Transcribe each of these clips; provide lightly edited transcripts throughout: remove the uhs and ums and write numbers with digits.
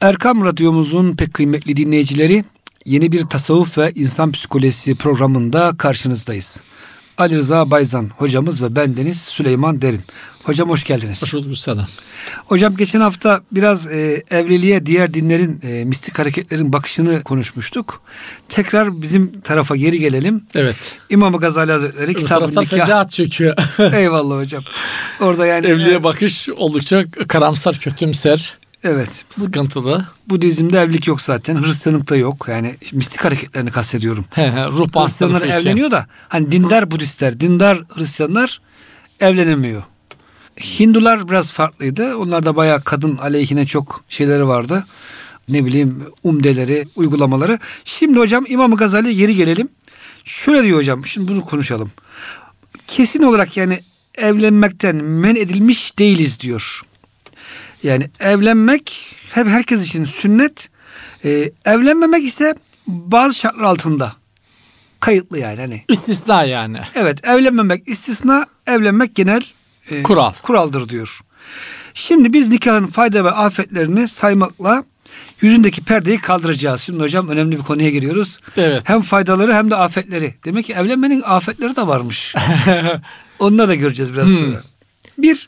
Erkam Radyomuzun pek kıymetli dinleyicileri, yeni bir tasavvuf ve insan psikolojisi programında karşınızdayız. Ali Rıza Bayzan hocamız ve bendeniz Süleyman Derin. Hocam hoş geldiniz. Hoş bulduk sana. Hocam geçen hafta biraz evliliğe diğer dinlerin mistik hareketlerin bakışını konuşmuştuk. Tekrar bizim tarafa geri gelelim. Evet. İmam Gazali Hazretleri Kitab-ı Nikah. Fecaat çöküyor. Eyvallah hocam. Orada yani evliliğe bakış oldukça karamsar, kötümser. Evet. Sıkıntılı. Budizm'de evlilik yok zaten. Hristiyanlıkta yok. Yani mistik hareketlerini kastediyorum. Ruh Hristiyanlar evleniyor da hani dindar Budistler, dindar Hristiyanlar evlenemiyor. Hindular biraz farklıydı. Onlar da bayağı kadın aleyhine çok şeyleri vardı. Ne bileyim umdeleri, uygulamaları. Şimdi hocam İmam Gazali'ye geri gelelim. Şöyle diyor hocam. Şimdi bunu konuşalım. Kesin olarak yani evlenmekten men edilmiş değiliz diyor. Yani evlenmek hep herkes için sünnet. Evlenmemek ise bazı şartlar altında kayıtlı yani. Hani. İstisna yani. Evet, evlenmemek istisna, evlenmek genel kuraldır diyor. Şimdi biz nikahın fayda ve afetlerini saymakla yüzündeki perdeyi kaldıracağız. Şimdi hocam önemli bir konuya giriyoruz. Evet. Hem faydaları hem de afetleri. Demek ki evlenmenin afetleri de varmış. Onları da göreceğiz biraz sonra. Bir,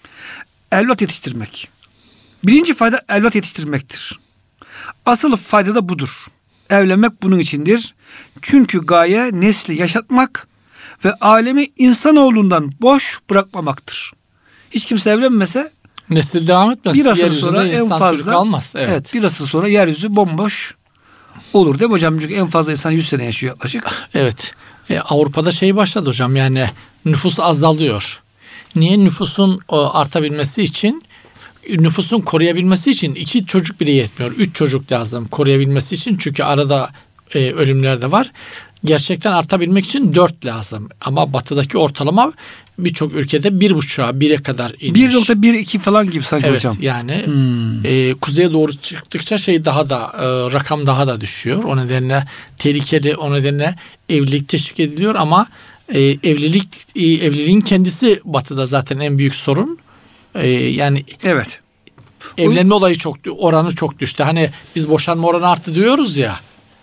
evlat yetiştirmek. Birinci fayda evlat yetiştirmektir. Asıl fayda da budur. Evlenmek bunun içindir. Çünkü gaye nesli yaşatmak ve alemi insanoğlundan boş bırakmamaktır. Hiç kimse evlenmese nesil devam etmez. Bir asır sonra en fazla kalmaz. Evet, bir asır sonra yeryüzü bomboş olur değil mi hocam? Çünkü en fazla insan 100 sene yaşıyor yaklaşık. Evet. Avrupa'da başladı hocam, yani nüfus azalıyor. Niye? Nüfusun artabilmesi için, nüfusun koruyabilmesi için 2 çocuk bile yetmiyor. 3 çocuk lazım koruyabilmesi için. Çünkü arada ölümler de var. Gerçekten artabilmek için 4 lazım. Ama batıdaki ortalama birçok ülkede 1,5'a 1'e kadar inmiş. 1,1-2 falan gibi sanki evet, hocam. Yani kuzeye doğru çıktıkça rakam daha da düşüyor. O nedenle tehlikeli, o nedenle evlilik teşvik ediliyor ama evliliğin kendisi batıda zaten en büyük sorun. Yani evet. Evlenme oranı çok düştü. Hani biz boşanma oranı arttı diyoruz ya.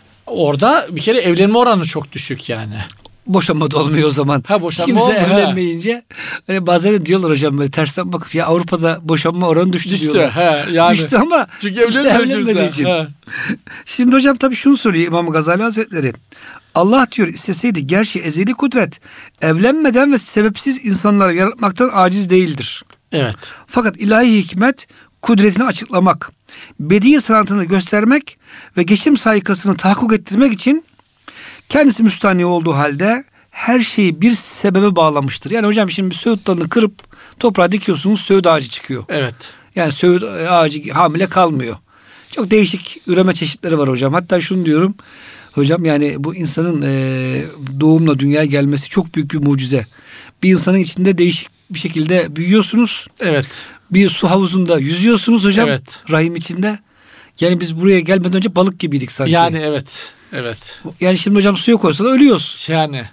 Orada bir kere evlenme oranı çok düşük yani. Boşanma da olmuyor o zaman. Kimse evlenmeyince. Hani bazen de diyorlar hocam böyle tersten bakıp ya Avrupa'da boşanma oranı düştü diyorlar. Yani. Düştü ama çünkü evlenmediği için. Şimdi hocam tabii şunu söylüyor İmam Gazali Hazretleri. Allah diyor isteseydi gerçi ezeli kudret evlenmeden ve sebepsiz insanları yaratmaktan aciz değildir. Evet. Fakat ilahi hikmet kudretini açıklamak, bedi sanatını göstermek ve geçim saikasını tahakkuk ettirmek için kendisi müstahni olduğu halde her şeyi bir sebebe bağlamıştır. Yani hocam şimdi bir söğüt dalını kırıp toprağa dikiyorsunuz, söğüt ağacı çıkıyor. Evet. Yani söğüt ağacı hamile kalmıyor. Çok değişik üreme çeşitleri var hocam. Hatta şunu diyorum hocam, yani bu insanın doğumla dünyaya gelmesi çok büyük bir mucize. Bir insanın içinde değişik bir şekilde büyüyorsunuz. Evet. Bir su havuzunda yüzüyorsunuz hocam. Evet. Rahim içinde. Yani biz buraya gelmeden önce balık gibiydik sanki. Yani evet. Evet. Yani şimdi hocam suya koysalar ölüyoruz. Yani.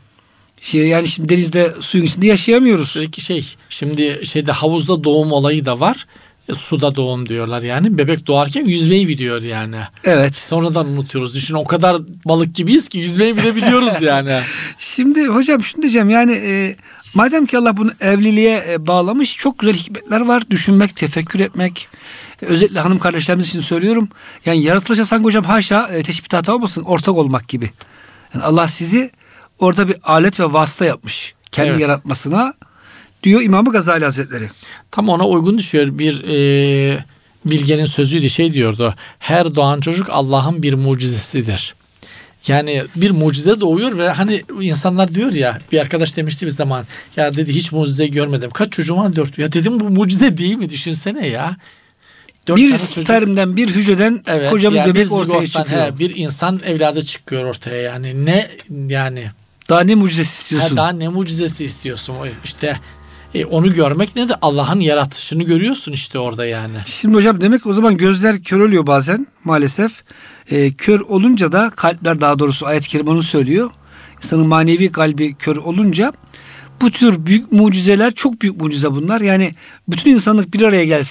Yani şimdi denizde suyun içinde yaşayamıyoruz. Peki şimdi havuzda doğum olayı da var. Suda doğum diyorlar yani. Bebek doğarken yüzmeyi biliyor yani. Evet. Sonradan unutuyoruz. Düşün, o kadar balık gibiyiz ki yüzmeyi bile biliyoruz yani. Şimdi hocam şunu diyeceğim yani madem ki Allah bunu evliliğe bağlamış, çok güzel hikmetler var. Düşünmek, tefekkür etmek. Özellikle hanım kardeşlerimiz için söylüyorum. Yani yaratılışa sanki hocam haşa teşbih hata olmasın, ortak olmak gibi. Yani Allah sizi orada bir alet ve vasıta yapmış. Kendi yaratmasına diyor İmam Gazali Hazretleri. Tam ona uygun düşüyor. Bir bilgenin sözüydü, diyordu. Her doğan çocuk Allah'ın bir mucizesidir. Yani bir mucize doğuyor ve hani insanlar diyor ya, bir arkadaş demişti bir zaman, ya dedi hiç mucize görmedim. Kaç çocuğum var? 4. Ya dedim bu mucize değil mi? Düşünsene ya. Bir spermden, bir hücreden koca bir bebek ortaya çıkıyor. Bir insan evladı çıkıyor ortaya yani. Ne yani? Daha ne mucizesi istiyorsun? Daha ne mucizesi istiyorsun? İşte onu görmek ne de Allah'ın yaratışını görüyorsun işte orada yani. Şimdi hocam demek o zaman gözler kör oluyor bazen maalesef. Kör olunca da kalpler, daha doğrusu ayet-i kerime onu söylüyor. İnsanın manevi kalbi kör olunca bu tür büyük mucizeler, çok büyük mucize bunlar. Yani bütün insanlık bir araya gelse,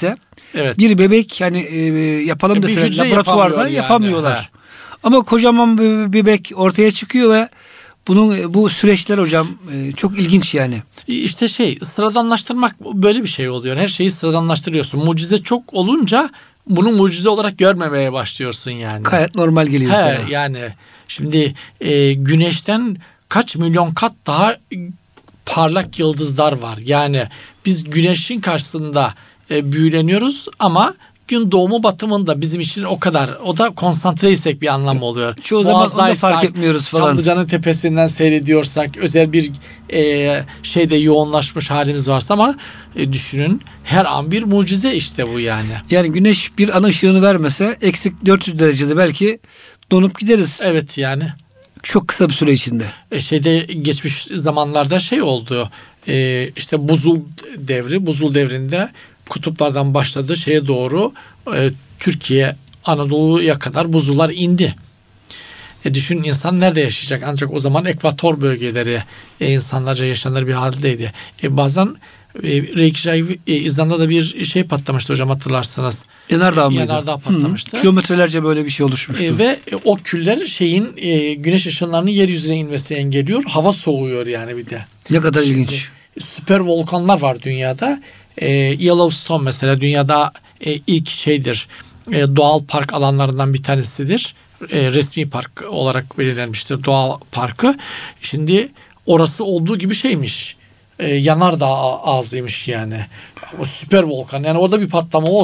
Evet. Bir bebek yani yapalım Bir deseler hücre laboratuvarda yapamıyor yani. yapamıyorlar. He. Ama kocaman bir bebek ortaya çıkıyor ve bu süreçler hocam çok ilginç yani. İşte sıradanlaştırmak böyle bir şey oluyor. Her şeyi sıradanlaştırıyorsun. Mucize çok olunca bunu mucize olarak görmemeye başlıyorsun yani. Gayet normal geliyor sana. Yani şimdi güneşten kaç milyon kat daha parlak yıldızlar var. Yani biz güneşin karşısında büyüleniyoruz ama gün doğumu batımında bizim için o kadar. O da konsantreysek bir anlam oluyor. Çoğu zaman onu da fark etmiyoruz falan. Çamlıca'nın tepesinden seyrediyorsak özel bir şeyde yoğunlaşmış halimiz varsa ama düşünün her an bir mucize işte bu yani. Yani güneş bir an ışığını vermese eksi 400 derecede belki donup gideriz. Evet yani. Çok kısa bir süre içinde. Geçmiş zamanlarda oldu. İşte buzul devrinde kutuplardan başladı şeye doğru Türkiye, Anadolu'ya kadar buzullar indi. Düşün insan nerede yaşayacak? Ancak o zaman ekvator bölgeleri insanlarca yaşanır bir haldeydi. Bazen Reykjavik, İzlanda'da bir patlamıştı hocam, hatırlarsınız. Yanardağ mıydı? Yanardağ patlamıştı. Kilometrelerce böyle bir şey oluşmuştu. Ve o küller güneş ışınlarının yeryüzüne inmesi engelliyor. Hava soğuyor yani bir de. Ne kadar ilginç. Süper volkanlar var dünyada. Yellowstone mesela dünyada ilk doğal park alanlarından bir tanesidir. Resmi park olarak belirlenmiştir doğa parkı. Şimdi orası olduğu gibi yanardağ ağzıymış yani. O süper volkan. Yani orada bir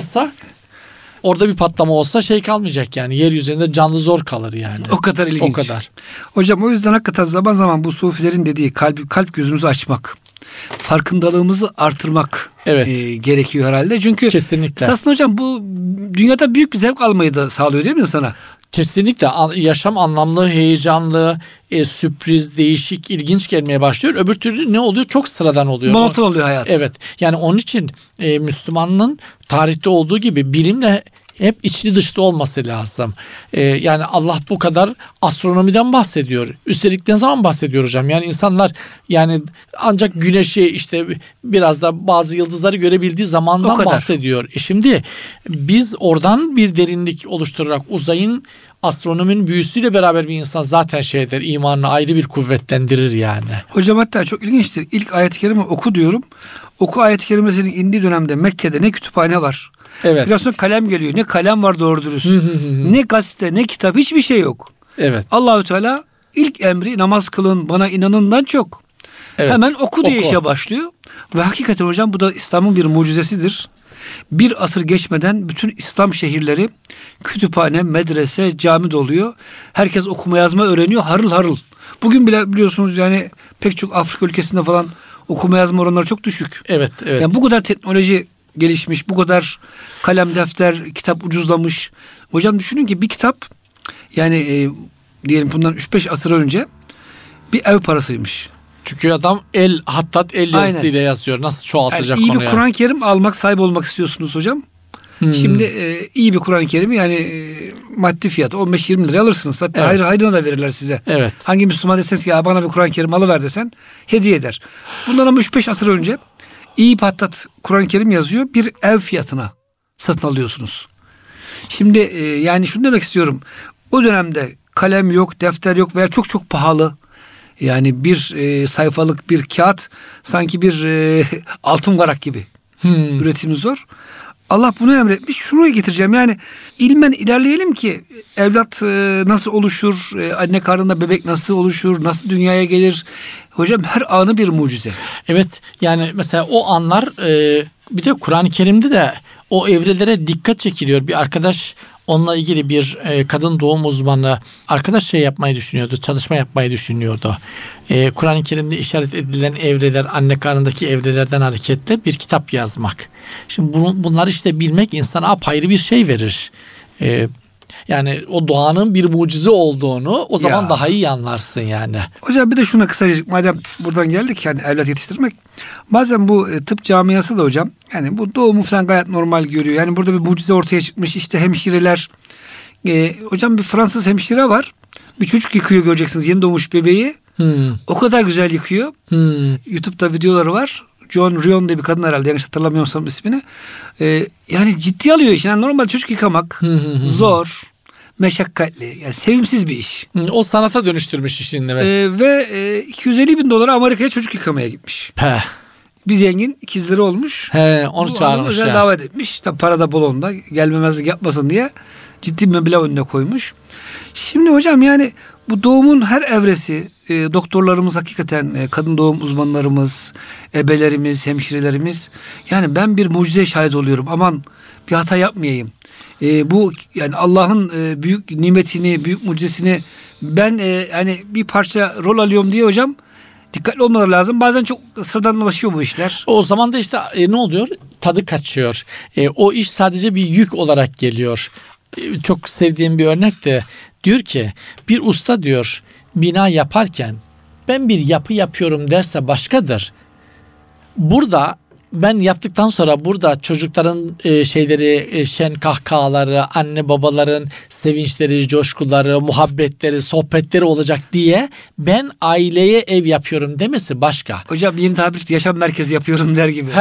patlama olsa kalmayacak yani. Yeryüzünde canlı zor kalır yani. O kadar ilginç. O kadar. Hocam o yüzden hakikaten zaman zaman bu sufilerin dediği kalp gözümüzü açmak, farkındalığımızı artırmak gerekiyor herhalde. Çünkü kesinlikle. Aslında hocam bu dünyada büyük bir zevk almayı da sağlıyor değil mi sana? Kesinlikle yaşam anlamlı, heyecanlı, sürpriz, değişik, ilginç gelmeye başlıyor. Öbür türlü ne oluyor? Çok sıradan oluyor. Monoton oluyor hayat. Evet. Yani onun için Müslümanın tarihte olduğu gibi bilimle hep içli dışlı olması lazım. Yani Allah bu kadar astronomiden bahsediyor. Üstelik ne zaman bahsediyor hocam? Yani insanlar ancak güneşi biraz da bazı yıldızları görebildiği zamandan bahsediyor. Şimdi biz oradan bir derinlik oluşturarak uzayın astronominin büyüsüyle beraber bir insan zaten imanını ayrı bir kuvvetlendirir yani. Hocam hatta çok ilginçtir. İlk ayet-i kerime oku diyorum. Oku ayet-i kerimesinin indiği dönemde Mekke'de ne kütüphane var. Evet. Biraz sonra kalem geliyor. Ne kalem var doğru dürüst. Ne gazete, ne kitap, hiçbir şey yok. Evet. Allahü Teala ilk emri namaz kılın, bana inanından çok. Evet. Hemen oku diye işe başlıyor. Ve hakikaten hocam bu da İslam'ın bir mucizesidir. Bir asır geçmeden bütün İslam şehirleri kütüphane, medrese, cami doluyor. Herkes okuma yazma öğreniyor harıl harıl. Bugün bile biliyorsunuz yani pek çok Afrika ülkesinde falan okuma yazma oranları çok düşük. Evet. Yani bu kadar teknoloji gelişmiş, bu kadar kalem, defter, kitap ucuzlamış. Hocam düşünün ki bir kitap diyelim bundan 3-5 asır önce bir ev parasıymış. Çünkü adam el yazısıyla yazıyor. Nasıl çoğaltacak iyi konuya? Bir Kur'an-ı Kerim almak, sahip olmak istiyorsunuz hocam. Şimdi iyi bir Kur'an-ı Kerim'i maddi fiyatı 15-20 liraya alırsınız. Hatta hayrına da verirler size. Evet. Hangi Müslüman deseniz ki bana bir Kur'an-ı Kerim alıver desen hediye eder. Bundan ama 3-5 asır önce iyi patlat Kur'an-ı Kerim yazıyor. Bir ev fiyatına satın alıyorsunuz. Şimdi şunu demek istiyorum. O dönemde kalem yok, defter yok veya çok çok pahalı. Yani bir sayfalık bir kağıt sanki bir altın varak gibi. Üretimi zor. Allah bunu emretmiş. Şuraya getireceğim. Yani ilmen ilerleyelim ki evlat nasıl oluşur, anne karnında bebek nasıl oluşur, nasıl dünyaya gelir. Hocam her anı bir mucize. Evet yani mesela o anlar bir de Kur'an-ı Kerim'de de o evrelere dikkat çekiliyor. Bir arkadaş onunla ilgili bir kadın doğum uzmanı arkadaş yapmayı düşünüyordu, çalışma yapmayı düşünüyordu. Kur'an-ı Kerim'de işaret edilen evreler, anne karnındaki evrelerden hareketle bir kitap yazmak. Şimdi bunları bilmek insana apayrı bir şey verir. Yani o doğanın bir mucize olduğunu o zaman daha iyi anlarsın yani. Hocam bir de şuna kısacık madem buradan geldik evlat yetiştirmek. Bazen bu tıp camiası da hocam bu doğumu falan gayet normal görüyor. Yani burada bir mucize ortaya çıkmış hemşireler. Hocam bir Fransız hemşire var. Bir çocuk yıkıyor göreceksiniz yeni doğmuş bebeği. O kadar güzel yıkıyor. YouTube'da videoları var. John Rion diye bir kadın herhalde, yanlış hatırlamıyorsam ismini. Yani ciddi alıyor işi. Yani normal çocuk yıkamak zor, meşakkatli, yani sevimsiz bir iş. O sanata dönüştürmüş işini. Evet. Ve 250 bin dolara Amerika'ya çocuk yıkamaya gitmiş. Peh. Bir zengin ikizleri olmuş. Onu Bu çağırmış özel ya. davet etmiş. Tabi para da bol onda. Gelmemezlik yapmasın diye ciddi bir meblağ önüne koymuş. Şimdi hocam yani bu doğumun her evresi, doktorlarımız hakikaten, kadın doğum uzmanlarımız, ebelerimiz, hemşirelerimiz, yani ben bir mucize şahit oluyorum. Aman bir hata yapmayayım. Bu yani Allah'ın büyük nimetini, büyük mucizesini ben hani bir parça rol alıyorum diye hocam dikkatli olmaları lazım. Bazen çok sıradanlaşıyor bu işler. O zaman da işte ne oluyor? Tadı kaçıyor. O iş sadece bir yük olarak geliyor. Çok sevdiğim bir örnek de diyor ki bir usta diyor bina yaparken ben bir yapı yapıyorum derse başkadır. Burada ben yaptıktan sonra burada çocukların şen kahkahaları, anne babaların sevinçleri, coşkuları, muhabbetleri, sohbetleri olacak diye ben aileye ev yapıyorum demesi başka. Hocam yeni tabir yaşam merkezi yapıyorum der gibi.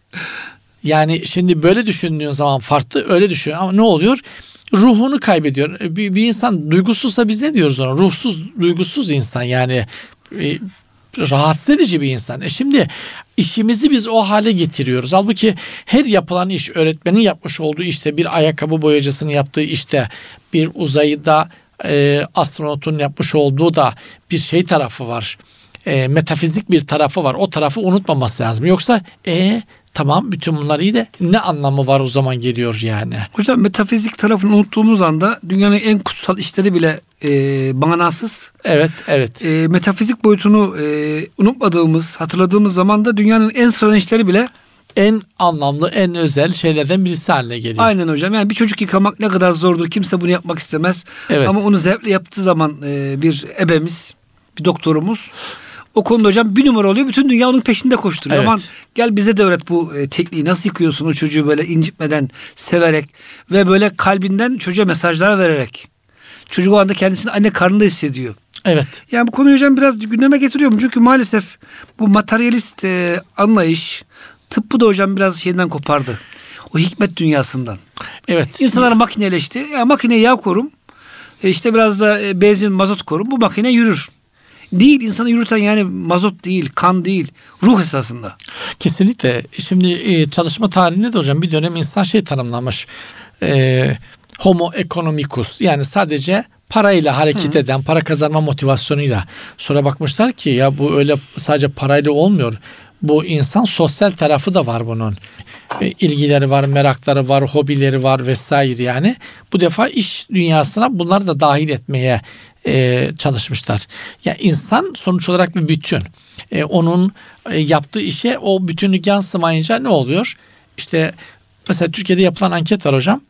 Yani şimdi böyle düşündüğün zaman farklı, öyle düşün ama ne oluyor? Ruhunu kaybediyor. Bir insan duygusuzsa biz ne diyoruz ona? Ruhsuz, duygusuz insan yani rahatsız edici bir insan. Şimdi işimizi biz o hale getiriyoruz. Halbuki her yapılan iş, öğretmenin yapmış olduğu işte, bir ayakkabı boyacısının yaptığı işte, bir uzayda astronotun yapmış olduğu da bir şey tarafı var. Metafizik bir tarafı var. O tarafı unutmaması lazım. Yoksa tamam bütün bunlar iyi de ne anlamı var o zaman geliyor yani. Hocam metafizik tarafını unuttuğumuz anda dünyanın en kutsal işleri bile manasız. Evet. Metafizik boyutunu unutmadığımız, hatırladığımız zaman da dünyanın en sıradan işleri bile en anlamlı, en özel şeylerden birisi haline geliyor. Aynen hocam. Yani bir çocuk yıkamak ne kadar zordur. Kimse bunu yapmak istemez. Evet. Ama onu zevkle yaptığı zaman bir ebemiz, bir doktorumuz o konuda hocam bir numara oluyor. Bütün dünya onun peşinde koşturuyor. Evet. Aman gel bize de öğret bu tekniği. Nasıl yıkıyorsun o çocuğu böyle incitmeden, severek ve böyle kalbinden çocuğa mesajlar vererek. Çocuk o anda kendisini anne karnında hissediyor. Evet. Yani bu konuyu hocam biraz gündeme getiriyorum. Çünkü maalesef bu materyalist anlayış tıbbı da hocam biraz şeyinden kopardı. O hikmet dünyasından. Evet. İnsanlar makineleşti. Ya makineye yağ korum. İşte biraz da benzin, mazot korum. Bu makine yürür. Değil, insanı yürüten yani mazot değil, kan değil, ruh esasında. Kesinlikle. Şimdi çalışma tarihinde de hocam bir dönem insan tanımlamış. Homo economicus, yani sadece parayla hareket eden, para kazanma motivasyonuyla. Sonra bakmışlar ki ya bu öyle sadece parayla olmuyor. Bu insan sosyal tarafı da var bunun. İlgileri var, merakları var, hobileri var vesaire yani. Bu defa iş dünyasına bunları da dahil etmeye çalışmışlar. Ya insan sonuç olarak bir bütün. Onun yaptığı işe o bütünlük yansımayınca ne oluyor? İşte mesela Türkiye'de yapılan anket var hocam.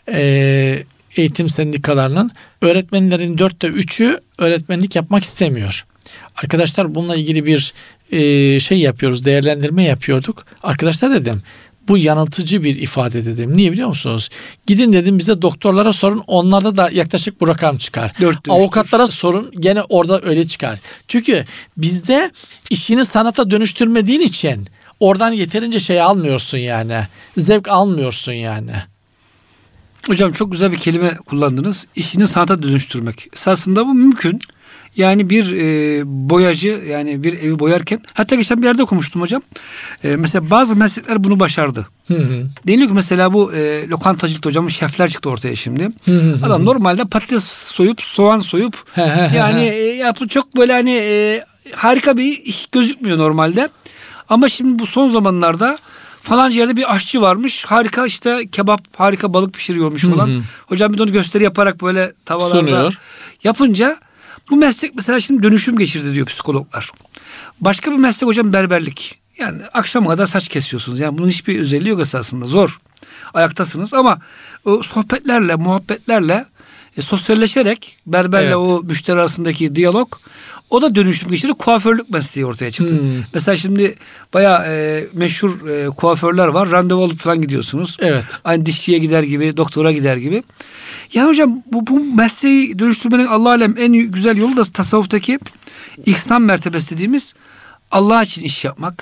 Eğitim sendikalarının öğretmenlerin 3'ü öğretmenlik yapmak istemiyor. Arkadaşlar bununla ilgili bir yapıyoruz, değerlendirme yapıyorduk. Arkadaşlar dedim bu yanıltıcı bir ifade dedim. Niye biliyor musunuz? Gidin dedim bize doktorlara sorun, onlarda da yaklaşık bu rakam çıkar. Avukatlara sorun, gene orada öyle çıkar. Çünkü bizde işini sanata dönüştürmediğin için oradan yeterince almıyorsun yani. Zevk almıyorsun yani. Hocam çok güzel bir kelime kullandınız. İşini sanata dönüştürmek. Esasında bu mümkün. Yani bir boyacı, yani bir evi boyarken, hatta geçen bir yerde okumuştum hocam. Mesela bazı meslekler bunu başardı. Deniliyor ki mesela bu lokantacılıkta hocam şefler çıktı ortaya şimdi. Adam normalde patates soyup, soğan soyup yani çok böyle hani harika bir iş gözükmüyor normalde. Ama şimdi bu son zamanlarda falanca yerde bir aşçı varmış. Harika işte kebap, harika balık pişiriyormuş falan. Hocam bir de onu gösteri yaparak böyle tavalarda sunuyor. Yapınca bu meslek mesela şimdi dönüşüm geçirdi diyor psikologlar. Başka bir meslek hocam berberlik. Yani akşama kadar saç kesiyorsunuz. Yani bunun hiçbir özelliği yok esasında. Zor. Ayaktasınız ama o sohbetlerle, muhabbetlerle, sosyalleşerek berberle o müşteri arasındaki diyalog, o da dönüşüm geçirdi. Kuaförlük mesleği ortaya çıktı. Mesela şimdi bayağı meşhur kuaförler var. Randevu alıp falan gidiyorsunuz. Evet. Aynı dişçiye gider gibi, doktora gider gibi. Yani hocam bu mesleği dönüştürmenin Allah alem en güzel yolu da tasavvuftaki ihsan mertebesi dediğimiz Allah için iş yapmak.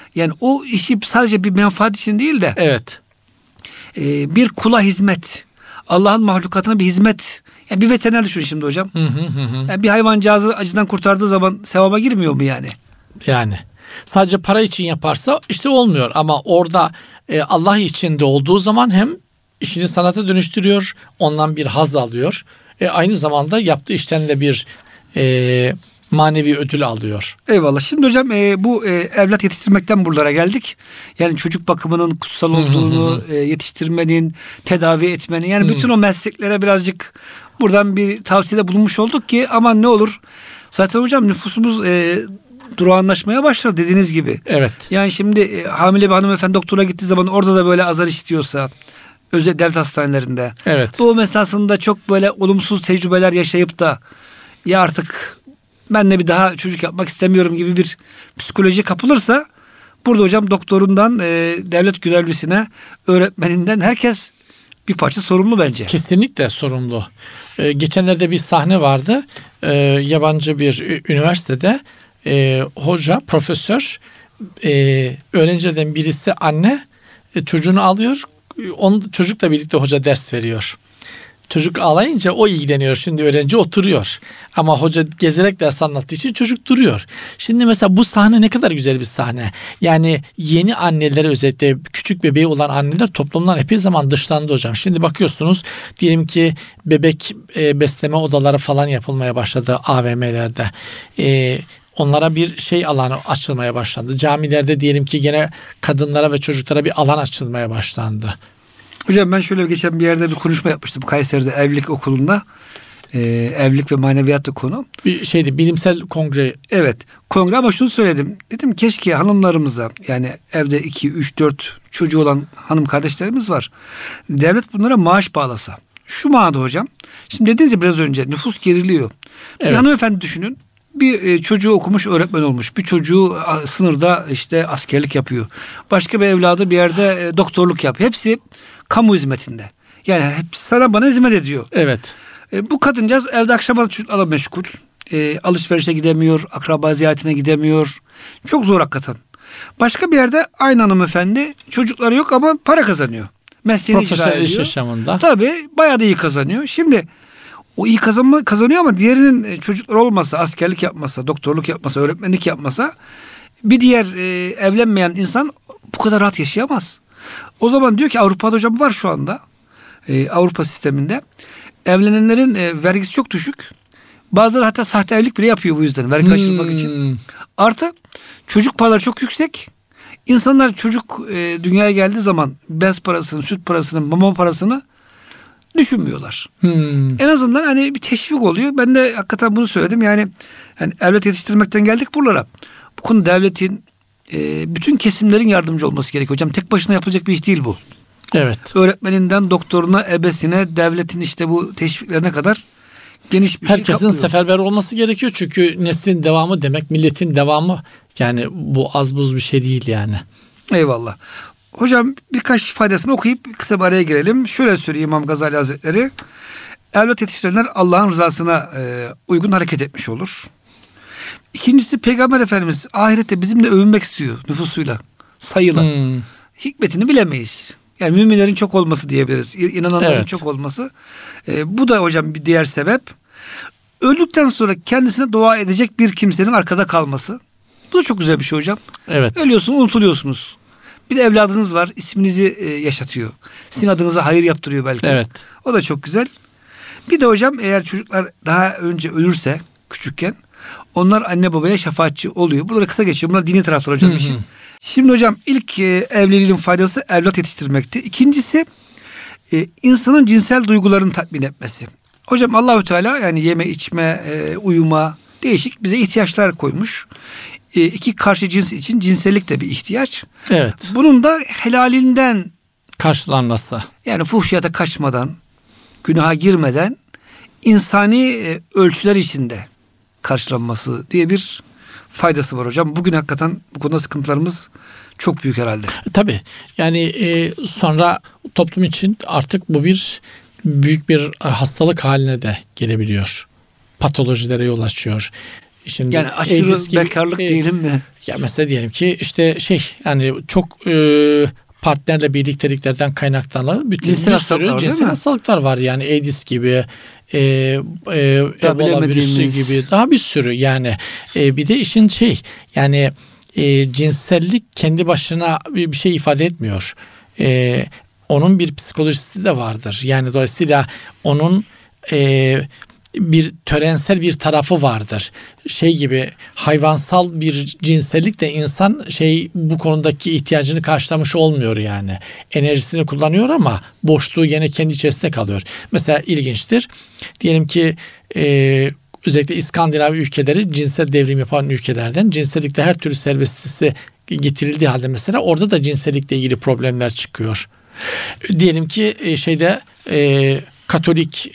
Yani o işi sadece bir menfaat için değil de Evet. Bir kula hizmet. Allah'ın mahlukatına bir hizmet. Yani bir veteriner düşünün şimdi hocam. Yani bir hayvancağızı acıdan kurtardığı zaman sevaba girmiyor mu yani? Yani sadece para için yaparsa işte olmuyor ama orada Allah için de olduğu zaman hem işini sanata dönüştürüyor, ondan bir haz alıyor. Aynı zamanda yaptığı işten de bir manevi ödül alıyor. Eyvallah. Şimdi hocam bu evlat yetiştirmekten buralara geldik. Yani çocuk bakımının kutsal olduğunu, yetiştirmenin, tedavi etmenin, yani bütün o mesleklere birazcık buradan bir tavsiyede bulunmuş olduk ki aman ne olur. Zaten hocam nüfusumuz durağanlaşmaya başladı dediğiniz gibi. Evet. Yani şimdi hamile bir hanımefendi doktora gittiği zaman orada da böyle azar işitiyorsa, özel devlet hastanelerinde. Evet. Doğum esnasında çok böyle olumsuz tecrübeler yaşayıp da ya artık ben de bir daha çocuk yapmak istemiyorum gibi bir psikoloji kapılırsa burada hocam doktorundan devlet görevlisine, öğretmeninden herkes bir parça sorumlu bence. Kesinlikle sorumlu. Geçenlerde bir sahne vardı. Yabancı bir üniversitede hoca, profesör, öğrencilerden birisi anne çocuğunu alıyor. Çocukla birlikte hoca ders veriyor. Çocuk ağlayınca o ilgileniyor. Şimdi öğrenci oturuyor. Ama hoca gezerek ders anlattığı için çocuk duruyor. Şimdi mesela bu sahne ne kadar güzel bir sahne. Yani yeni annelere, özellikle küçük bebeği olan anneler toplumdan epey zaman dışlandı hocam. Şimdi bakıyorsunuz, diyelim ki bebek besleme odaları falan yapılmaya başladı AVM'lerde. Onlara bir şey alanı açılmaya başlandı. Camilerde diyelim ki gene kadınlara ve çocuklara bir alan açılmaya başlandı. Hocam ben şöyle geçen bir yerde bir konuşma yapmıştım Kayseri'de evlilik okulunda. Evlilik ve maneviyatı konu. Bir şeydi, bilimsel kongre. Evet, kongre, ama şunu söyledim. Dedim keşke hanımlarımıza, yani evde 2, 3, 4 çocuğu olan hanım kardeşlerimiz var. Devlet bunlara maaş bağlasa. Şu manada hocam. Şimdi dediniz ya biraz önce nüfus geriliyor. Evet. Bir hanımefendi düşünün. Bir çocuğu okumuş, öğretmen olmuş. Bir çocuğu sınırda işte askerlik yapıyor. Başka bir evladı bir yerde doktorluk yapıyor. Hepsi kamu hizmetinde. Yani hep sana bana hizmet ediyor. Evet. Bu kadıncağız evde akşama çocuklarla meşgul. Alışverişe gidemiyor, akraba ziyaretine gidemiyor. Çok zor hakikaten. Başka bir yerde aynı hanımefendi, çocukları yok ama para kazanıyor. Mesleğini icra Profesyonel iş ediyor. yaşamında. Tabii bayağı da iyi kazanıyor. Şimdi o iyi kazanıyor ama diğerinin çocukları olmasa, askerlik yapmasa, doktorluk yapmasa, öğretmenlik yapmasa bir diğer evlenmeyen insan bu kadar rahat yaşayamaz. O zaman diyor ki Avrupa'da hocam var şu anda Avrupa sisteminde evlenenlerin vergisi çok düşük. Bazıları hatta sahte evlilik bile yapıyor bu yüzden vergi kaçırmak için. Artı çocuk paraları çok yüksek. İnsanlar çocuk dünyaya geldiği zaman bez parasını, süt parasını, mama parasını düşünmüyorlar. En azından hani bir teşvik oluyor. Ben de hakikaten bunu söyledim. Yani evlat yetiştirmekten geldik buralara. Bu konu devletin bütün kesimlerin yardımcı olması gerekiyor. Hocam tek başına yapılacak bir iş değil bu. Evet. Öğretmeninden doktoruna, ebesine, devletin işte bu teşviklerine kadar geniş bir şey Herkesin kaplıyor. seferber olması gerekiyor. Çünkü neslin devamı demek milletin devamı. Yani bu az buz bir şey değil yani. Eyvallah. Hocam birkaç faydasını okuyup kısa bir araya girelim. Şöyle söylüyor İmam Gazali Hazretleri. Evlat yetiştirenler Allah'ın rızasına uygun hareket etmiş olur. İkincisi Peygamber Efendimiz ahirette bizimle övünmek istiyor nüfusuyla, sayıyla. Hikmetini bilemeyiz. Yani müminlerin çok olması diyebiliriz. İnananların Evet. çok olması. Bu da hocam bir diğer sebep. Öldükten sonra kendisine dua edecek bir kimsenin arkada kalması. Bu da çok güzel bir şey hocam. Evet. Ölüyorsunuz, unutuluyorsunuz. Bir de evladınız var, isminizi yaşatıyor. Sizin adınıza hayır yaptırıyor belki. Evet. O da çok güzel. Bir de hocam eğer çocuklar daha önce ölürse küçükken onlar anne babaya şefaatçi oluyor. Bunları kısa geçiyor. Bunlar dini taraflar hocam işin. Şimdi hocam ilk evliliğin faydası evlat yetiştirmekti. İkincisi insanın cinsel duygularını tatmin etmesi. Hocam Allahü Teala yani yeme, içme, uyuma değişik bize ihtiyaçlar koymuş. İki karşı cins için cinsellik de bir ihtiyaç. Evet. Bunun da helalinden Karşılanması. yani fuhşiyata kaçmadan, günaha girmeden insani ölçüler içinde karşılanması diye bir faydası var hocam. Bugün hakikaten bu konuda sıkıntılarımız çok büyük herhalde. Tabii. Yani sonra toplum için artık bu bir büyük bir hastalık haline de gelebiliyor. Patolojilere yol açıyor. Şimdi Yani aşırı AIDS gibi, bekarlık diyelim mi? ya mesela diyelim ki işte yani çok partnerle birlikteliklerden kaynaklanan bir Cinsel hastalıklar sürü var, değil cinsel mi? hastalıklar var. Yani AIDS gibi, Ebola virüsü bilemediğimiz. gibi daha bir sürü yani. Bir de işin yani cinsellik kendi başına bir şey ifade etmiyor. Onun bir psikolojisi de vardır. Yani dolayısıyla onun bir törensel bir tarafı vardır. Gibi hayvansal bir cinsellik de insan bu konudaki ihtiyacını karşılamış olmuyor yani. Enerjisini kullanıyor ama boşluğu gene kendi içerisinde kalıyor. Mesela ilginçtir. Diyelim ki özellikle İskandinav ülkeleri cinsel devrim yapan ülkelerden, cinsellikte her türlü serbestisi getirildiği halde mesela orada da cinsellikle ilgili problemler çıkıyor. Diyelim ki Katolik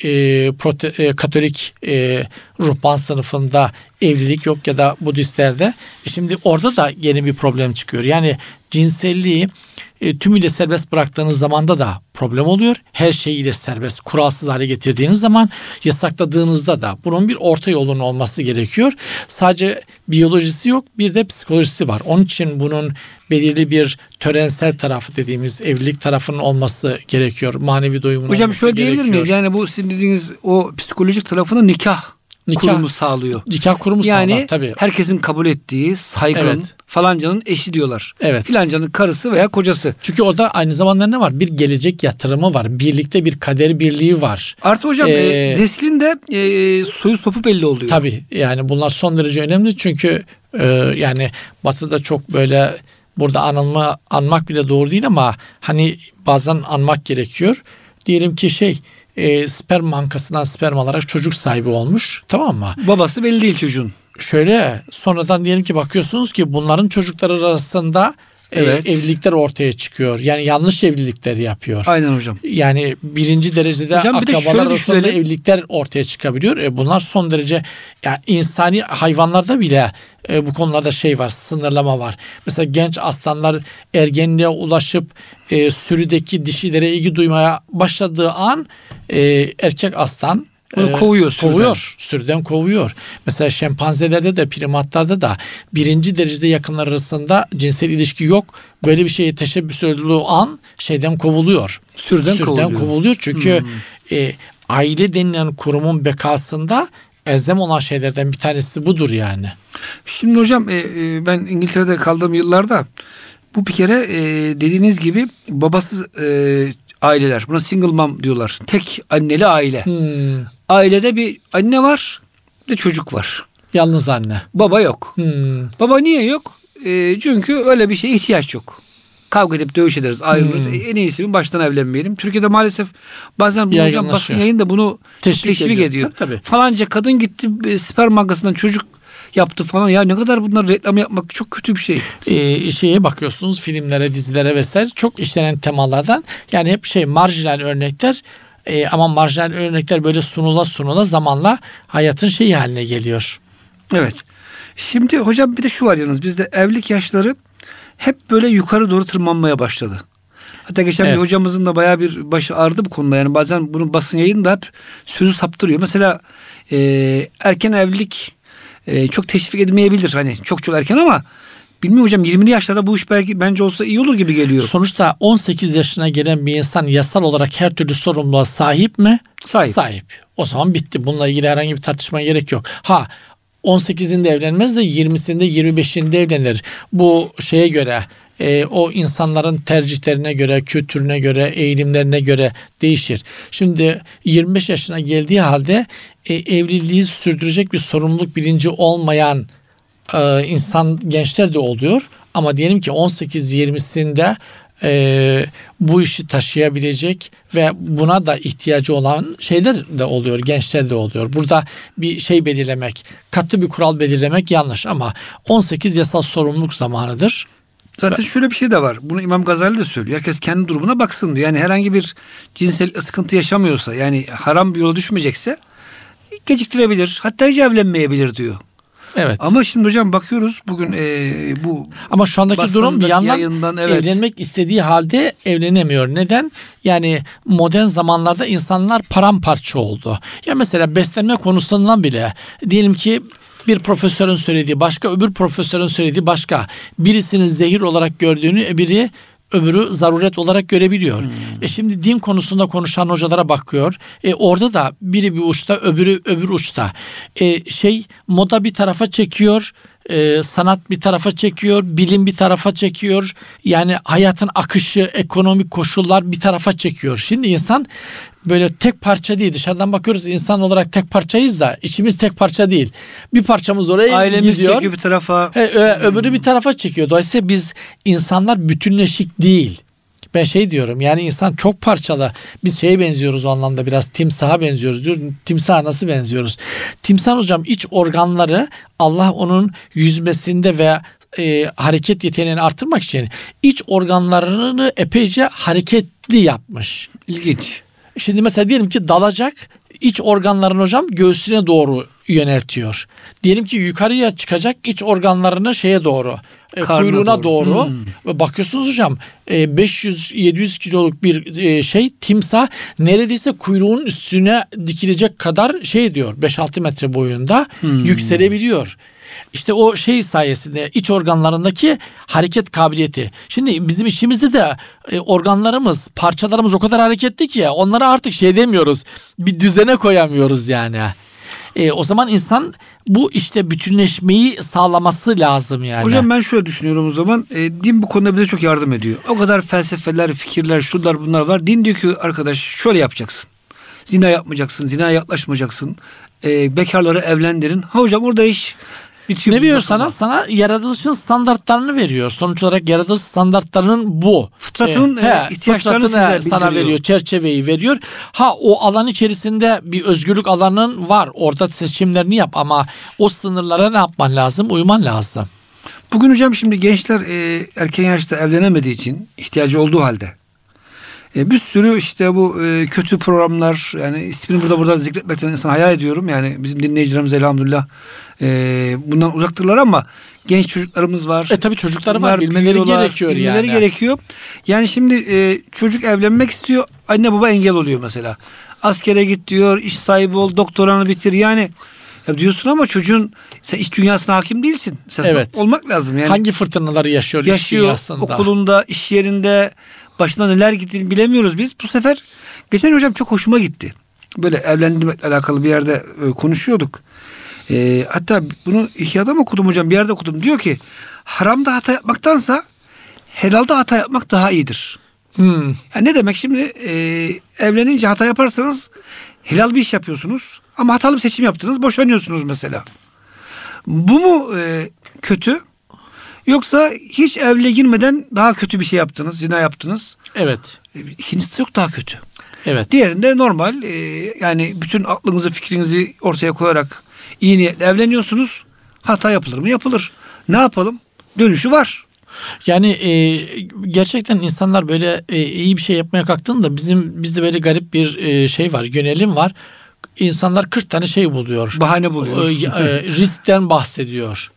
ruhban sınıfında evlilik yok ya da Budistlerde. Şimdi orada da yeni bir problem çıkıyor. Yani cinselliği tümüyle serbest bıraktığınız zamanda da problem oluyor. Her şeyiyle serbest, kuralsız hale getirdiğiniz zaman, yasakladığınızda da bunun bir orta yolun olması gerekiyor. Sadece biyolojisi yok, bir de psikolojisi var. Onun için bunun belirli bir törensel tarafı dediğimiz evlilik tarafının olması gerekiyor. Manevi doyumun Hocam olması şöyle gerekiyor. diyebilir miyiz? Yani bu sizin dediğiniz o psikolojik tarafını nikah kurumu sağlıyor. Nikah kurumu yani sağlar tabii. herkesin kabul ettiği saygın, Evet. falancanın eşi diyorlar. Evet. Filancanın karısı veya kocası. Çünkü orada aynı zamanda ne var? Bir gelecek yatırımı var. Birlikte bir kader birliği var. Artı hocam neslin de soyu sopu belli oluyor. Tabii yani bunlar son derece önemli çünkü yani Batı'da çok böyle burada anmak bile doğru değil ama hani bazen anmak gerekiyor. Diyelim ki sperm bankasından sperm alarak çocuk sahibi olmuş, tamam mı? Babası belli değil çocuğun. Şöyle sonradan diyelim ki bakıyorsunuz ki bunların çocukları arasında Evet. evlilikler ortaya çıkıyor. Yani yanlış evlilikler yapıyor. Aynen hocam. Yani birinci derecede Hocam bir de akrabalar şöyle arasında düşünelim. evlilikler ortaya çıkabiliyor. Bunlar son derece yani insani hayvanlarda bile bu konularda var, sınırlama var. Mesela genç aslanlar ergenliğe ulaşıp sürüdeki dişilere ilgi duymaya başladığı an erkek aslan Onu kovuyor sürüden kovuyor. Mesela şempanzelerde de primatlarda da birinci derecede yakınlar arasında cinsel ilişki yok. Böyle bir şeye teşebbüs olduğu an kovuluyor. Sürüden kovuluyor. Çünkü aile denilen kurumun bekasında elzem olan şeylerden bir tanesi budur yani. Şimdi hocam ben İngiltere'de kaldığım yıllarda bu bir kere dediğiniz gibi babasız aileler. Buna single mom diyorlar. Tek anneli aile. Ailede bir anne var, bir de çocuk var. Yalnız anne. Baba yok. Baba niye yok? Çünkü öyle bir şeye ihtiyaç yok. Kavga edip dövüş ederiz, ayrılırız. En iyisi mi baştan evlenmeyelim. Türkiye'de maalesef bazen bu hocam basın yayında bunu teşvik ediyor. Tabii. Falanca kadın gitti sperm bankasından çocuk yaptı falan. Ya ne kadar bunlar reklam yapmak çok kötü bir şey. Şeye bakıyorsunuz filmlere, dizilere vesaire çok işlenen temalardan. Yani hep marjinal örnekler ama marjinal örnekler böyle sunula zamanla hayatın haline geliyor. Evet. Şimdi hocam bir de şu var yalnız bizde evlilik yaşları hep böyle yukarı doğru tırmanmaya başladı. Hatta geçen bir hocamızın da bayağı bir başı ağrıdı bu konuda. Yani bazen bunun basın yayını da hep sözü saptırıyor. Mesela erken evlilik çok teşvik edilmeyebilir. Hani çok erken ama bilmiyorum hocam 20'li yaşlarda bu iş bence olsa iyi olur gibi geliyor. Sonuçta 18 yaşına gelen bir insan yasal olarak her türlü sorumluluğa sahip mi? Sahip. O zaman bitti. Bununla ilgili herhangi bir tartışmaya gerek yok. 18'inde evlenmez de 20'sinde 25'inde evlenir. Bu göre o insanların tercihlerine göre, kültürüne göre, eğilimlerine göre değişir. Şimdi 25 yaşına geldiği halde evliliği sürdürecek bir sorumluluk bilinci olmayan gençler de oluyor. Ama diyelim ki 18-20'sinde bu işi taşıyabilecek ve buna da ihtiyacı olan şeyler de oluyor, gençler de oluyor. Burada bir belirlemek, katı bir kural belirlemek yanlış ama 18 yasal sorumluluk zamanıdır. Zaten şöyle bir şey de var. Bunu İmam Gazali de söylüyor. Herkes kendi durumuna baksın diyor. Yani herhangi bir cinsel sıkıntı yaşamıyorsa, yani haram bir yola düşmeyecekse geciktirebilir. Hatta hiç evlenmeyebilir diyor. Evet. Ama şimdi hocam bakıyoruz bugün bu ama şu andaki durum bir yandan evlenmek istediği halde evlenemiyor. Neden? Yani modern zamanlarda insanlar paramparça oldu. Ya mesela beslenme konusundan bile diyelim ki Bir profesörün söylediği başka, öbür profesörün söylediği başka. Birisinin zehir olarak gördüğünü öbürü zaruret olarak görebiliyor. Şimdi din konusunda konuşan hocalara bakıyor. Orada da biri bir uçta, öbürü öbür uçta. Moda bir tarafa çekiyor, sanat bir tarafa çekiyor, bilim bir tarafa çekiyor. Yani hayatın akışı, ekonomik koşullar bir tarafa çekiyor. Şimdi insan böyle tek parça değil. Dışarıdan bakıyoruz, insan olarak tek parçayız da içimiz tek parça değil. Bir parçamız oraya ailemiz gidiyor. çekiyor bir tarafa. Öbürü bir tarafa çekiyor. Dolayısıyla biz insanlar bütünleşik değil. Ben diyorum, yani insan çok parçalı. Biz şeye benziyoruz o anlamda, biraz timsaha benziyoruz diyor. Timsaha nasıl benziyoruz? Timsah hocam iç organları Allah onun yüzmesinde ve hareket yeteneğini artırmak için iç organlarını epeyce hareketli yapmış. İlginç. Şimdi mesela diyelim ki dalacak, iç organlarını hocam göğsüne doğru yöneltiyor. Diyelim ki yukarıya çıkacak, iç organlarını şeye doğru, kuyruğuna doğru. Bakıyorsunuz hocam 500-700 kiloluk bir timsah neredeyse kuyruğun üstüne dikilecek kadar diyor 5-6 metre boyunda yükselebiliyor. İşte o sayesinde iç organlarındaki hareket kabiliyeti. Şimdi bizim içimizde de organlarımız, parçalarımız o kadar hareketli ki onlara artık demiyoruz. Bir düzene koyamıyoruz yani. O zaman insan bu işte bütünleşmeyi sağlaması lazım yani. Hocam ben şöyle düşünüyorum o zaman. Din bu konuda bize çok yardım ediyor. O kadar felsefeler, fikirler, şunlar bunlar var. Din diyor ki arkadaş şöyle yapacaksın. Zina yapmayacaksın, zinaya yaklaşmayacaksın. Bekarları evlendirin. Hocam orada iş bitiyor. Ne veriyor sana? Sana yaratılışın standartlarını veriyor. Sonuç olarak yaratılış standartlarının bu. Fıtratın ihtiyaçlarını size bildiriyor. Sana veriyor, çerçeveyi veriyor. O alan içerisinde bir özgürlük alanın var. Orada seçimlerini yap ama o sınırlara ne yapman lazım? Uyman lazım. Bugün hocam şimdi gençler erken yaşta evlenemediği için ihtiyacı olduğu halde bir sürü bu kötü programlar, yani ismini burada zikretmekten insan hayal ediyorum. Yani bizim dinleyicilerimiz elhamdülillah bundan uzaktırlar ama genç çocuklarımız var. Tabii çocukları var, bilmeleri gerekiyor bilmeleri gerekiyor. Yani şimdi çocuk evlenmek istiyor, anne baba engel oluyor mesela. Askere git diyor, iş sahibi ol, doktoranı bitir yani. Ya diyorsun ama çocuğun sen iç dünyasına hakim değilsin. Sen olmak lazım yani. Hangi fırtınaları yaşıyor iç dünyasında? Okulunda, iş yerinde başına neler gittiğini bilemiyoruz biz. Bu sefer geçen hocam çok hoşuma gitti. Böyle evlendirmekle alakalı bir yerde konuşuyorduk. Hatta bunu İhya'da mı okudum hocam? Bir yerde okudum. Diyor ki haramda hata yapmaktansa helalda hata yapmak daha iyidir. Yani ne demek şimdi evlenince hata yaparsanız helal bir iş yapıyorsunuz ama hatalı bir seçim yaptınız, boşanıyorsunuz mesela. Bu mu kötü? Yoksa hiç evliliğe girmeden daha kötü bir şey yaptınız, zina yaptınız. Evet. İkincisi çok daha kötü. Evet. Diğerinde normal yani bütün aklınızı, fikrinizi ortaya koyarak iyi niyetle evleniyorsunuz. Hata yapılır mı? Yapılır. Ne yapalım? Dönüşü var. Yani gerçekten insanlar böyle iyi bir şey yapmaya kalktığında bizde böyle garip bir var, yönelim var. İnsanlar 40 tane buluyor. Bahane buluyor. Riskten bahsediyor.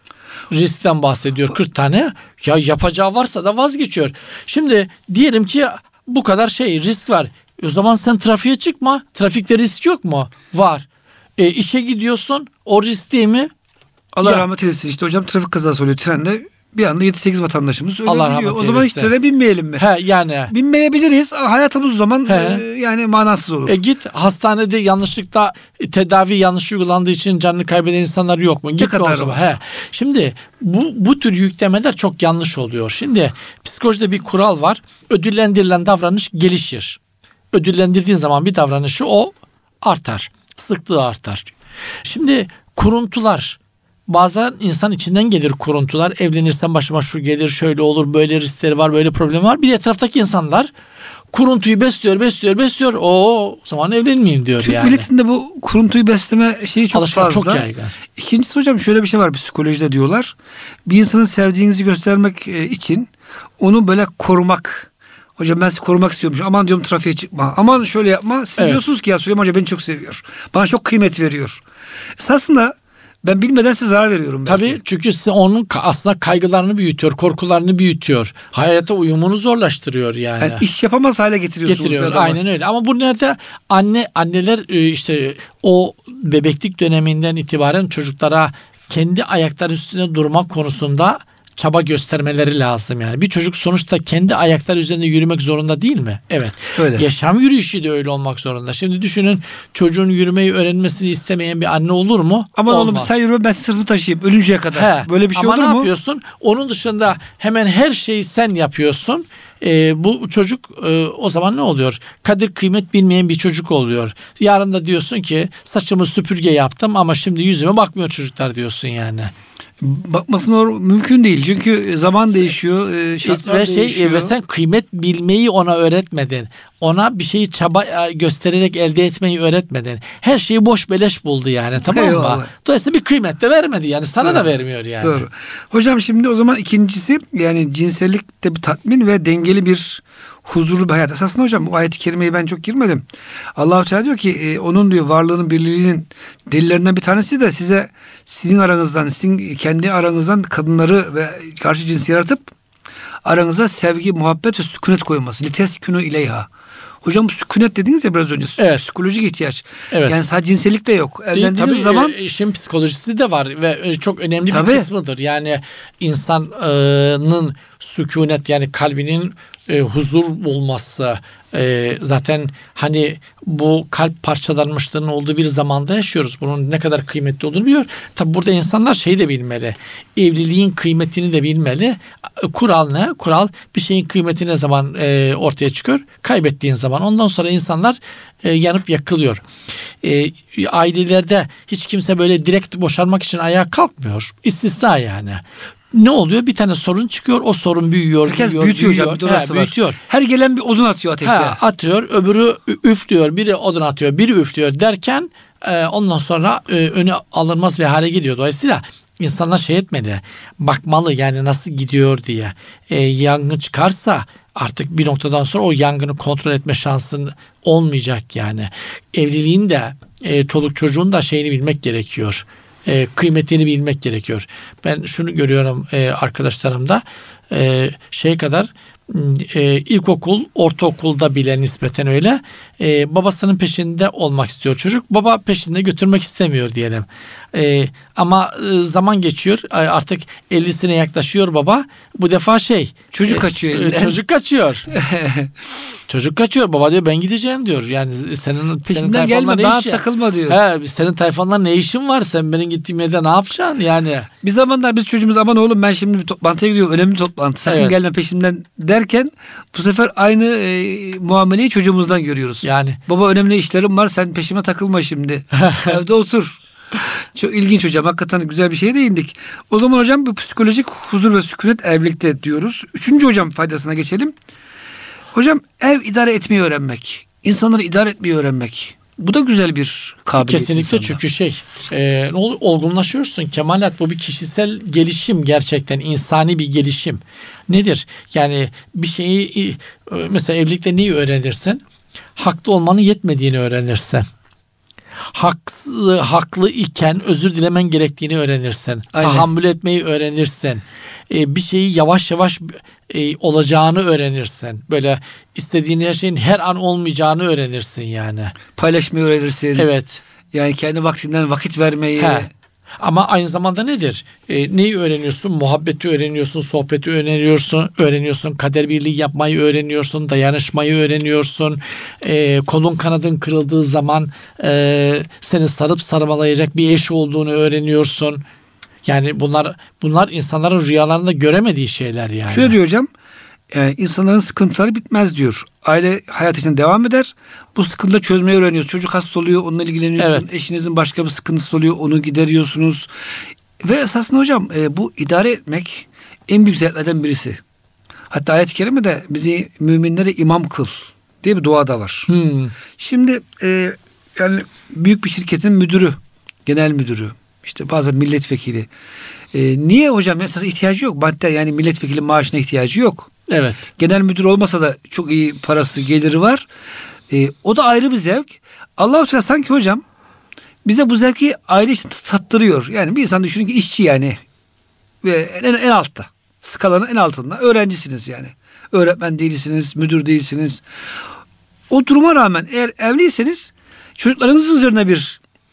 40 tane. Ya yapacağı varsa da vazgeçiyor. Şimdi diyelim ki bu kadar risk var. O zaman sen trafiğe çıkma. Trafikte risk yok mu? Var. İşe gidiyorsun. O risk değil mi? Allah rahmet eylesin. İşte hocam trafik kazası oluyor trende. Bir anda 7-8 vatandaşımız ölebiliyor. O zaman hiç trene binmeyelim mi? Yani. Binmeyebiliriz. Hayatımız o zaman yani manasız olur. Git hastanede yanlışlıkla tedavi yanlış uygulandığı için canını kaybeden insanlar yok mu? Git o zaman. Şimdi bu tür yüklemeler çok yanlış oluyor. Şimdi psikolojide bir kural var. Ödüllendirilen davranış gelişir. Ödüllendirdiğin zaman bir davranışı o artar. Sıklığı artar. Şimdi kuruntular. Bazen insan içinden gelir kuruntular. Evlenirsen başıma şu gelir, şöyle olur, böyle riskleri var, böyle problemi var. Bir de etraftaki insanlar kuruntuyu besliyor. O zaman evlenmeyeyim diyor Türk yani. Türk milletinde bu kuruntuyu besleme şeyi çok fazla. Çok yaygın. İkincisi hocam şöyle bir şey var psikolojide diyorlar. Bir insanı sevdiğinizi göstermek için onu böyle korumak. Hocam ben sizi korumak istiyormuş. Aman diyorum trafiğe çıkma. Aman şöyle yapma. Siz diyorsunuz ki ya Süleyman Hoca beni çok seviyor. Bana çok kıymet veriyor. Esasında ben bilmeden size zarar veriyorum belki. Tabii çünkü size onun aslında kaygılarını büyütüyor, korkularını büyütüyor. Hayata uyumunu zorlaştırıyor yani. Yani iş yapamaz hale getiriyor. Aynen öyle. Ama bu nerede anneler o bebeklik döneminden itibaren çocuklara kendi ayakları üstünde durmak konusunda çaba göstermeleri lazım yani. Bir çocuk sonuçta kendi ayakları üzerinde yürümek zorunda değil mi? Evet. Öyle. Yaşam yürüyüşü de öyle olmak zorunda. Şimdi düşünün, çocuğun yürümeyi öğrenmesini istemeyen bir anne olur mu? Aman Olmaz. oğlum sen yürüme, ben sırtımı taşıyayım ölünceye kadar. Böyle bir şey Ama olur ne mu? yapıyorsun? Onun dışında hemen her şeyi sen yapıyorsun. Bu çocuk o zaman ne oluyor? Kadir kıymet bilmeyen bir çocuk oluyor. Yarın da diyorsun ki saçımı süpürge yaptım ama şimdi yüzüme bakmıyor çocuklar diyorsun yani. Bakması mümkün değil. Çünkü zaman değişiyor, şartlar değişiyor. Ve sen kıymet bilmeyi ona öğretmedin. Ona bir şeyi çaba göstererek elde etmeyi öğretmedin. Her şeyi boş beleş buldu yani, tamam mı? Eyvallah. Dolayısıyla bir kıymet de vermedi yani, sana da vermiyor yani. Doğru. Hocam şimdi o zaman ikincisi, yani cinsellikte bir tatmin ve dengeli bir huzurlu bir hayat. Esasında hocam bu ayet-i kerimeyi ben çok girmedim. Allah-u Teala diyor ki onun diyor varlığının, birliğinin delillerinden bir tanesi de sizin aranızdan, sizin kendi aranızdan kadınları ve karşı cinsi yaratıp aranıza sevgi, muhabbet ve sükunet koyması. Liteskünü ileyha. Hocam bu sükunet dediniz ya biraz önce. Evet. Psikolojik ihtiyaç. Evet. Yani sadece cinsellik de yok. Evlendiğiniz Tabii, zaman işin psikolojisi de var ve çok önemli Tabii. bir kısmıdır. Yani insanın sükunet, yani kalbinin huzur bulması, zaten hani bu kalp parçalanmışlığının olduğu bir zamanda yaşıyoruz. Bunun ne kadar kıymetli olduğunu biliyor. Tabi burada insanlar şeyi de bilmeli. Evliliğin kıymetini de bilmeli. Kural ne? Kural, bir şeyin kıymeti ne zaman ortaya çıkıyor? Kaybettiğin zaman. Ondan sonra insanlar yanıp yakılıyor. Ailelerde hiç kimse böyle direkt boşanmak için ayağa kalkmıyor. İstisna yani. Ne oluyor? Bir tane sorun çıkıyor. O sorun büyüyor. herkes büyüyor, büyütüyor büyüyor. hocam. Bir orası var. Büyütüyor. Her gelen bir odun atıyor ateşe. Atıyor. Öbürü üflüyor. Biri odun atıyor. Biri üflüyor derken ondan sonra önü alınmaz bir hale geliyor. Dolayısıyla insanlar şey etmeli. Bakmalı yani nasıl gidiyor diye. Yangın çıkarsa artık bir noktadan sonra o yangını kontrol etme şansın olmayacak yani. Evliliğin de çoluk çocuğun da şeyini bilmek gerekiyor. Kıymetini bilmek gerekiyor. Ben şunu görüyorum arkadaşlarımda, kadar ilkokul, ortaokulda bile nispeten öyle. Babasının peşinde olmak istiyor çocuk. Baba peşinde götürmek istemiyor diyelim. Ama zaman geçiyor. Artık 50'sine yaklaşıyor baba. Bu defa çocuk kaçıyor elinden. Çocuk kaçıyor. Çocuk kaçıyor. Baba diyor ben gideceğim diyor. Yani senin peşinden gelme, bana takılma diyor. Senin tayfanla ne işin var? Sen benim gittiğim yerde ne yapacaksın yani? Bir zamanlar biz çocuğumuz aman oğlum ben şimdi bir toplantıya gidiyorum. Önemli bir toplantı. Sakın gelme peşimden derken bu sefer aynı muameleyi çocuğumuzdan görüyoruz. Yani. Baba önemli işlerim var, sen peşime takılma şimdi. Evde otur. Çok ilginç hocam. Hakikaten güzel bir şeye değindik. O zaman hocam bu psikolojik huzur ve sükunet evlilikte diyoruz. Üçüncü hocam faydasına geçelim. Hocam ev idare etmeyi öğrenmek. İnsanları idare etmeyi öğrenmek. Bu da güzel bir kabiliyet. Kesinlikle insanda. çünkü olgunlaşıyorsun. Kemalat, bu bir kişisel gelişim, gerçekten insani bir gelişim. Nedir? Yani bir şeyi mesela evlilikte neyi öğrenirsin? Haklı olmanın yetmediğini öğrenirsin. Haklı iken özür dilemen gerektiğini öğrenirsin. Aynen. Tahammül etmeyi öğrenirsin. Bir şeyi yavaş yavaş olacağını öğrenirsin. Böyle istediğin her şeyin her an olmayacağını öğrenirsin yani. Paylaşmayı öğrenirsin. Evet. Yani kendi vaktinden vakit vermeyi. Ama aynı zamanda nedir? Neyi öğreniyorsun? Muhabbeti öğreniyorsun, sohbeti öğreniyorsun, kader birliği yapmayı öğreniyorsun, dayanışmayı öğreniyorsun. Kolun kanadın kırıldığı zaman seni sarıp sarmalayacak bir eş olduğunu öğreniyorsun. Yani bunlar insanların rüyalarında göremediği şeyler yani. Şöyle diyor hocam. İnsanların sıkıntıları bitmez diyor. Aile hayat için devam eder. Bu sıkıntıları çözmeyi öğreniyoruz. Çocuk hasta oluyor, onunla ilgileniyorsun. Evet. Eşinizin başka bir sıkıntısı oluyor, onu gideriyorsunuz. Ve esasında hocam bu idare etmek en büyük zevklerden birisi. Hatta ayet-i kerimede bizi müminlere imam kıl diye bir dua da var. Şimdi yani büyük bir şirketin müdürü, genel müdürü, işte bazen milletvekili. Niye hocam? Esas ihtiyacı yok. Madde yani milletvekili maaşına ihtiyacı yok. Evet. Genel müdür olmasa da çok iyi parası, geliri var. O da ayrı bir zevk. Allah-u Teala sanki hocam bize bu zevki aile için tattırıyor. Yani bir insan düşünün ki işçi yani. Ve en altta. Skalanın en altında. Öğrencisiniz yani. Öğretmen değilsiniz, müdür değilsiniz. O duruma rağmen eğer evliyseniz çocuklarınızın üzerine bir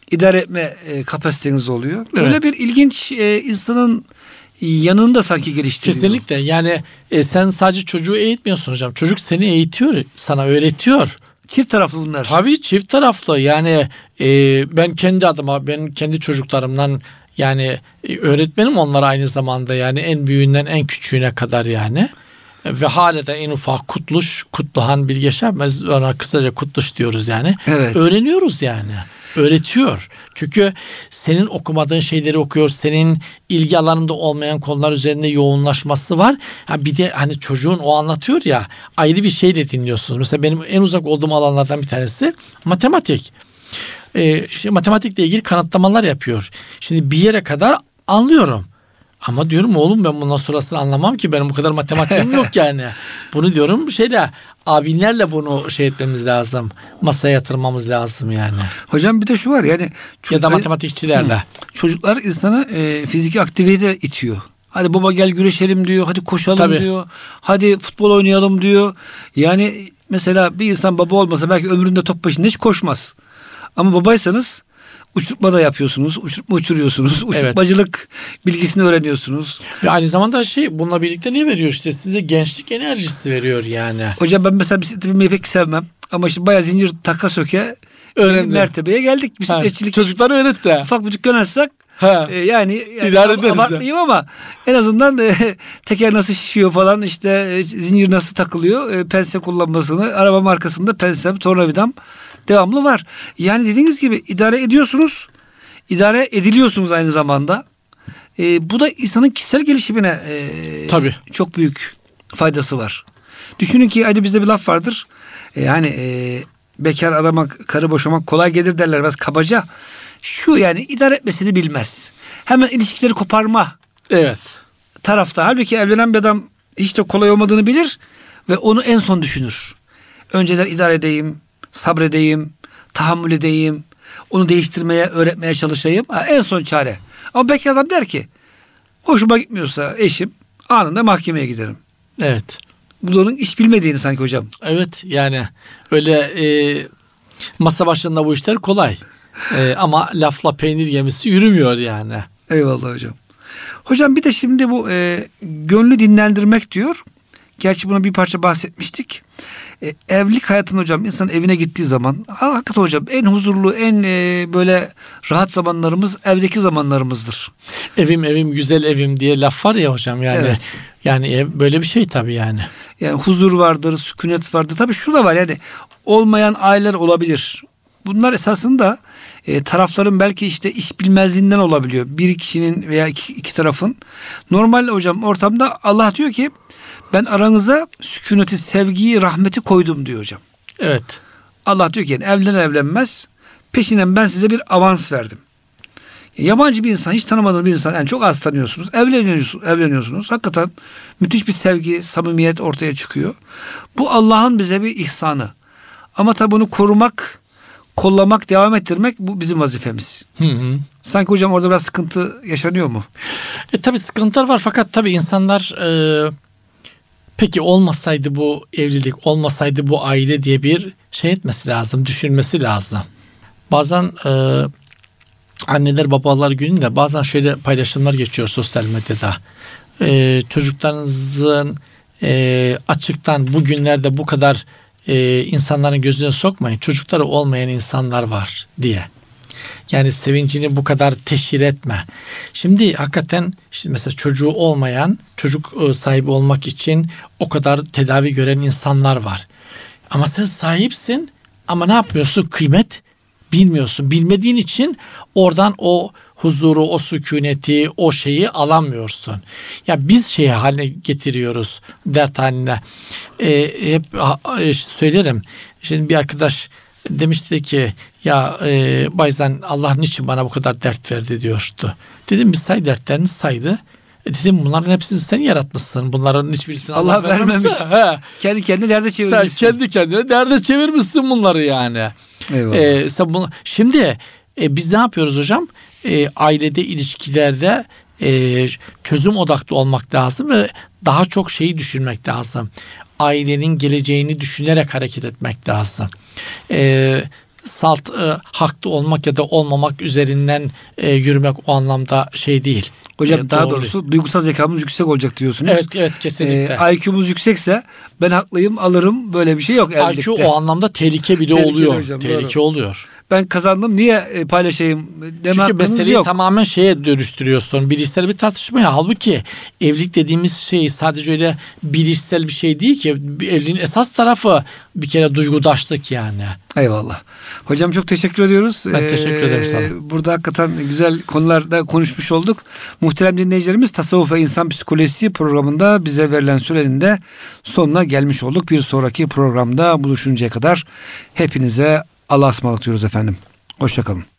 idare etme kapasiteniz oluyor. Evet. Böyle bir ilginç insanın yanında sanki geliştiriyor. Kesinlikle. Yani sen sadece çocuğu eğitmiyorsun hocam. Çocuk seni eğitiyor, sana öğretiyor. Çift taraflı bunlar. Tabii çift taraflı. Yani ben kendi adıma, ben kendi çocuklarımdan yani öğretmenim onlara aynı zamanda, yani en büyüğünden en küçüğüne kadar yani. Ve hala da en ufak Kutluhan Bilge Şenmez, ona kısaca Kutluş diyoruz yani. Evet. Öğreniyoruz yani. Öğretiyor. Çünkü senin okumadığın şeyleri okuyor. Senin ilgi alanında olmayan konular üzerinde yoğunlaşması var. Ha bir de hani çocuğun o anlatıyor ya, ayrı bir şeyle dinliyorsunuz. Mesela benim en uzak olduğum alanlardan bir tanesi matematik. İşte matematikle ilgili kanıtlamalar yapıyor. Şimdi bir yere kadar anlıyorum. Ama diyorum oğlum ben bundan sonrasını anlamam ki, benim bu kadar matematiğim yok yani. Bunu diyorum abinlerle bunu etmemiz lazım. Masaya yatırmamız lazım yani. Hocam bir de şu var yani. Ya da matematikçilerle. Çocuklar insanı fiziki aktivite itiyor. Hadi baba gel güreşelim diyor. Hadi koşalım Tabii. diyor. Hadi futbol oynayalım diyor. Yani mesela bir insan baba olmasa belki ömründe top başında hiç koşmaz. Ama babaysanız uçurtma da yapıyorsunuz. Uçurtma uçuruyorsunuz. Uçurtmacılık bilgisini öğreniyorsunuz. Ve aynı zamanda bununla birlikte ne veriyor işte? Size gençlik enerjisi veriyor yani. Hocam ben mesela bisiklete binmeyi pek sevmem. Ama şimdi bayağı zincir taka söke mertebeye geldik. Bisikletçilik. Çocuklar öğretti. Ufak bir dükkan açsak yani İdare ederiz. Abartmayayım ama en azından teker nasıl şişiyor falan, işte zincir nasıl takılıyor, pense kullanmasını, araba markasında pensem, tornavidam devamlı var. Yani dediğiniz gibi idare ediyorsunuz, idare ediliyorsunuz aynı zamanda. Bu da insanın kişisel gelişimine Tabii. çok büyük faydası var. Düşünün ki hadi bizde bir laf vardır. Bekar adama karı boşamak kolay gelir derler, biraz kabaca. Şu yani idare etmesini bilmez. Hemen ilişkileri koparma tarafta. Halbuki evlenen bir adam hiç de kolay olmadığını bilir ve onu en son düşünür. Önceler idare edeyim, sabredeyim, tahammül edeyim, onu değiştirmeye, öğretmeye çalışayım. En son çare. Ama bekar adam der ki, hoşuma gitmiyorsa eşim, anında mahkemeye giderim. Evet. Bu da onun iş bilmediğini sanki hocam. Evet yani öyle masa başında bu işler kolay. Ama lafla peynir gemisi yürümüyor yani. Eyvallah hocam. Hocam bir de şimdi bu gönlü dinlendirmek diyor. Gerçi buna bir parça bahsetmiştik. Evlilik hayatında hocam, insan evine gittiği zaman hakikaten hocam en huzurlu, en böyle rahat zamanlarımız evdeki zamanlarımızdır. Evim güzel evim diye laf var ya hocam yani. Evet. Yani ev böyle bir şey tabii yani. Yani huzur vardır, sükunet vardır. Tabii şu da var yani, olmayan aileler olabilir. Bunlar esasında tarafların belki işte iş bilmezliğinden olabiliyor. Bir kişinin veya iki tarafın. Normal hocam ortamda Allah diyor ki ben aranıza sükuneti, sevgiyi, rahmeti koydum diyor hocam. Evet. Allah diyor ki yani evlenir evlenmez peşinden ben size bir avans verdim. Yabancı bir insan, hiç tanımadığınız bir insan, yani çok az tanıyorsunuz, evleniyorsunuz. Hakikaten müthiş bir sevgi, samimiyet ortaya çıkıyor. Bu Allah'ın bize bir ihsanı. Ama tabi bunu korumak, kollamak, devam ettirmek bu bizim vazifemiz. Hı. Sanki hocam orada biraz sıkıntı yaşanıyor mu? Tabii sıkıntılar var fakat tabii insanlar peki olmasaydı bu evlilik, olmasaydı bu aile diye bir etmesi lazım, düşünmesi lazım. Bazen anneler babalar gününde bazen şöyle paylaşımlar geçiyor sosyal medyada. Çocuklarınızın açıktan bugünlerde bu kadar insanların gözüne sokmayın. Çocukları olmayan insanlar var diye. Yani sevincini bu kadar teşhir etme. Şimdi hakikaten mesela çocuğu olmayan, çocuk sahibi olmak için o kadar tedavi gören insanlar var. Ama sen sahipsin ama ne yapmıyorsun? Kıymet bilmiyorsun. Bilmediğin için oradan o huzuru, o sükuneti, o şeyi alamıyorsun. Ya biz haline getiriyoruz dert haline. Hep söylerim. Şimdi bir arkadaş demişti ki ya Bayzan Allah niçin bana bu kadar dert verdi diyordu. Dedim bir say dertlerini saydı. Dedim bunların hepsini sen yaratmışsın. Bunların hiçbirisini Allah vermemiş. Kendi kendine derde çevirmişsin. Sen kendi kendine derde çevirmişsin bunları yani. Eyvallah. Şimdi biz ne yapıyoruz hocam? Ailede, ilişkilerde çözüm odaklı olmak lazım ve daha çok şeyi düşünmek lazım. Ailenin geleceğini düşünerek hareket etmek lazım. salt haklı olmak ya da olmamak üzerinden yürümek o anlamda şey değil. Hocam daha Doğru doğrusu duygusal zekamız yüksek olacak diyorsunuz. Evet kesinlikle. IQ'muz yüksekse ben haklıyım alırım, böyle bir şey yok evlilikte. IQ o anlamda tehlike bile Tehlikeli oluyor. hocam, Tehlike doğru. oluyor. Ben kazandım niye paylaşayım deme Çünkü hakkınız meseleyi yok. tamamen şeye dönüştürüyorsun. Bilişsel bir tartışmaya. Halbuki evlilik dediğimiz şey sadece öyle bilişsel bir şey değil ki. Evliliğin esas tarafı bir kere duygudaşlık yani. Eyvallah. Hocam çok teşekkür ediyoruz. Ben teşekkür ederim sana. Burada hakikaten güzel konularda konuşmuş olduk. Muhterem dinleyicilerimiz, Tasavvuf ve İnsan Psikolojisi programında bize verilen sürenin de sonuna gelmiş olduk. Bir sonraki programda buluşuncaya kadar hepinize Allah'a ısmarladık diyoruz efendim. Hoşça kalın.